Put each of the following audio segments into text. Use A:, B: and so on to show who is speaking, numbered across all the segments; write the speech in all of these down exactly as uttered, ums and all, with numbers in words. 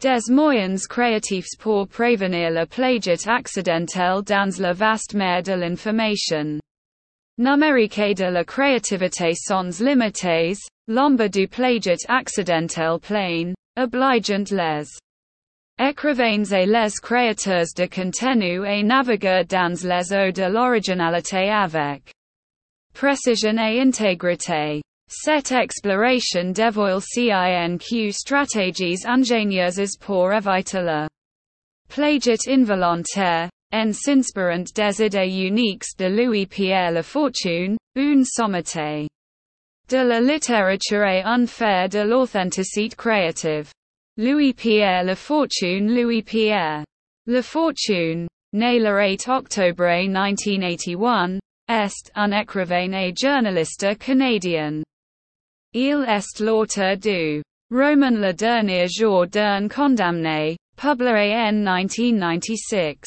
A: Des moyens créatifs pour prévenir le plagiat accidentel dans la vaste mer de l'information numérique de la créativité sans limites, l'ombre du plagiat accidentel plain, obligeant les écrivains et les créateurs de contenu et naviguer dans les eaux de l'originalité avec précision et intégrité. Cette exploration dévoile cinq stratégies ingénieuses pour éviter le plagiat involontaire, en s'inspirant des idées uniques de Louis-Pierre Lafortune, une sommité de la littérature et un faire de l'authenticité créative. Louis-Pierre Lafortune Louis-Pierre Lafortune, né le huit octobre nineteen eighty-one, est un écrivain et journaliste canadien. Il est l'auteur du roman Le dernier jour d'un condamné, publié en nineteen ninety-six.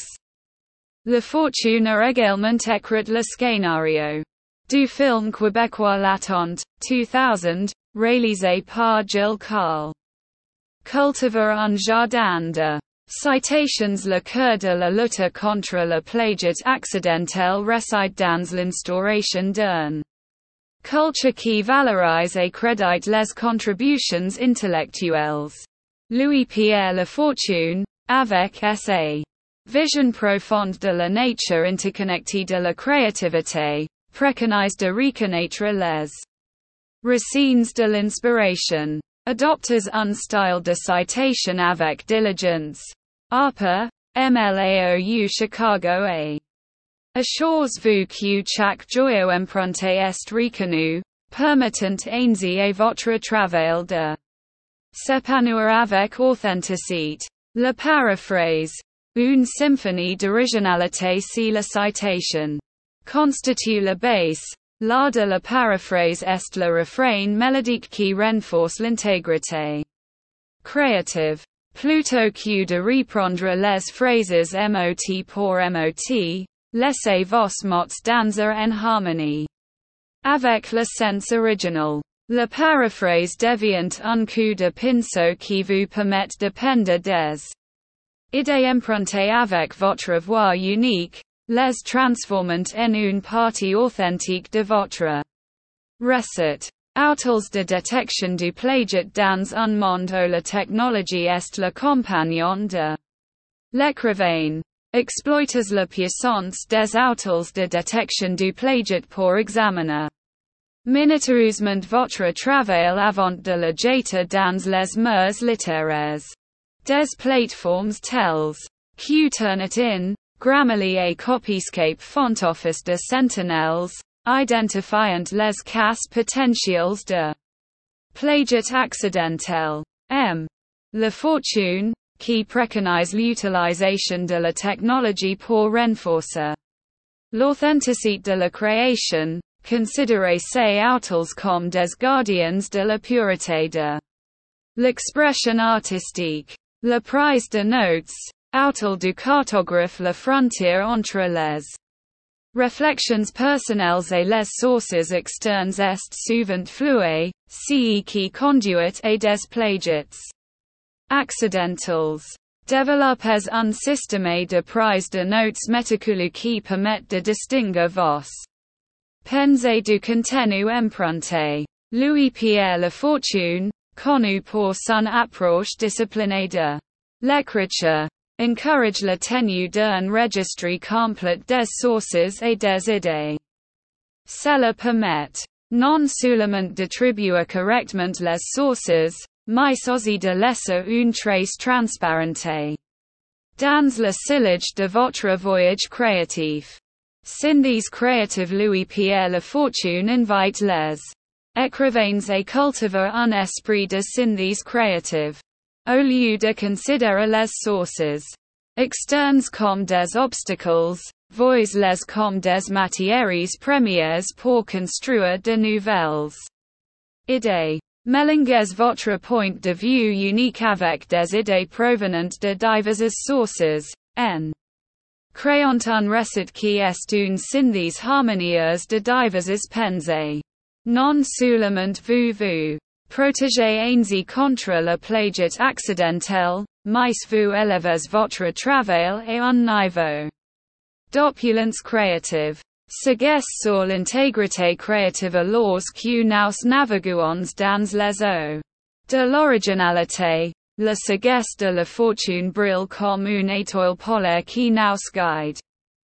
A: Lafortune a également écrit le scénario du film québécois L'attente, two thousand, réalisé par Gilles Carle. Cultiver un jardin de citations. Le cœur de la lutte contre le plagiat accidentel réside dans l'instauration d'un culture qui valorise et crédite les contributions intellectuelles. Louis-Pierre Lafortune, avec sa vision profonde de la nature interconnectée de la créativité, préconise de reconnaître les racines de l'inspiration. Adoptes un style de citation avec diligence. Harper, M L A O U Chicago A. Assures-vous que chaque joyau emprunté est reconnu, permettant ainsi à votre travail de s'épanouir avec authenticité. La paraphrase, une symphonie d'originalité si la citation constitue la base. L'art de la paraphrase est le refrain mélodique qui renforce l'intégrité créative. Plutôt que de reprendre les phrases mot pour mot, laissez vos mots danser en harmonie avec le sens original. La paraphrase devient un coup de pinceau qui vous permet de pendre des idées empruntées avec votre voix unique, les transformant en une partie authentique de votre recette. Outils de détection du plagiat dans un monde où la technologie est le compagnon de l'écrivain. Exploitez la puissance des outils de détection du plagiat pour examiner minutieusement votre travail avant de le jeter dans les mers littéraires. Des plateformes telles que Turnitin, Grammarly et Copyscape font office de sentinelles, identifiant les cas potentiels de plagiat accidentel. M. Lafortune, qui préconise l'utilisation de la technologie pour renforcer l'authenticité de la création, considérez ces outils comme des gardiens de la pureté de l'expression artistique. La prise de notes, outil du cartographe. La frontière entre les réflexions personnelles et les sources externes est souvent flouée, ce qui conduit à des plagiats accidentels. Développez un système de prise de notes méticuleux qui permet de distinguer vos pensées du contenu emprunté. Louis-Pierre Lafortune, connu pour son approche disciplinée de l'écriture, encourage la tenue d'un registre complet des sources et des idées. Cela permet non seulement d'attribuer correctement les sources, mais aussi de laisser une trace transparente dans le sillage de votre voyage créatif. Synthèse créative. Louis-Pierre Lafortune invite les écrivains à cultiver un esprit de synthèse créative. Au lieu de considérer les sources externes comme des obstacles, voyez-les comme des matières premières pour construire de nouvelles idées. Mélanguez votre point de vue unique avec des idées provenant de diverses sources, en créant un recette qui est une synthèse harmonieuse de diverses pensées. Non seulement vous vous Protégé ainsi contre la plagiat accidentelle, mais vous élevez votre travail à un niveau d'opulence créative. S'agisse sur l'intégrité créative alors que nous naviguons dans les eaux de l'originalité, la sagesse de la fortune brille comme une étoile polaire qui nous guide.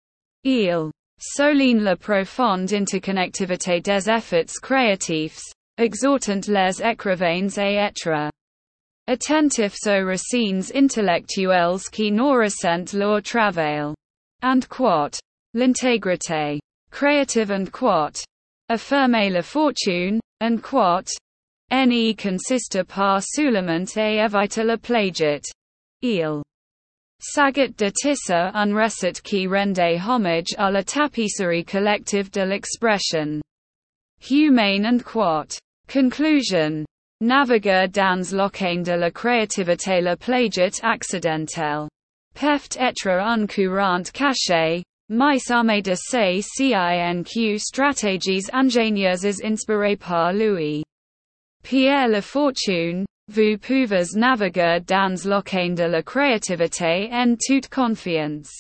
A: Il souligne la profonde interconnectivité des efforts créatifs, exhortant les écrivains à être attentifs aux racines intellectuelles qui nourrissent leur travail. And quote. L'intégrité créative and quote. Affirmer la fortune, and quote. Ne consiste pas seulement à éviter le plagiat. Il s'agit de tisser un recette qui rende hommage à la tapisserie collective de l'expression humaine and quote. Conclusion. Naviguer dans l'océan de la créativité, le plagiat accidentel peut être un courant caché, mais armé de ses cinq stratégies ingénieuses inspirées par lui. Pierre Lafortune, vous pouvez naviguer dans l'océan de la créativité en toute confiance.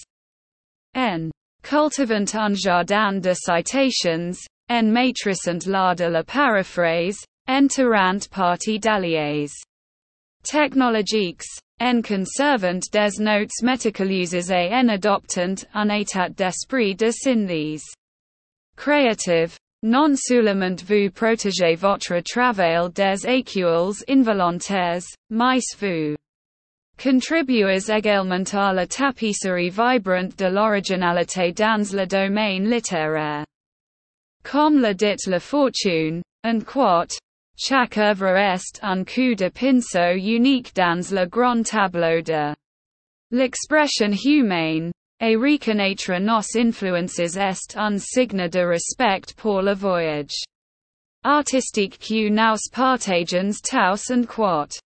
A: En cultivant un jardin de citations, en maîtrisant l'art de la paraphrase, en tirant parti d'alliés technologiques, en conservant des notes méticuleuses et en adoptant un état d'esprit de synthèse créative. Non seulement vous protégez votre travail des écueils involontaires, mais vous contribuez également à la tapisserie vibrante de l'originalité dans le domaine littéraire. Comme le dit La Fortune, and quote, chaque œuvre est un coup de pinceau unique dans le grand tableau de l'expression humaine, et reconnaître nos influences est un signe de respect pour le voyage artistique que nous partageons tous and quote.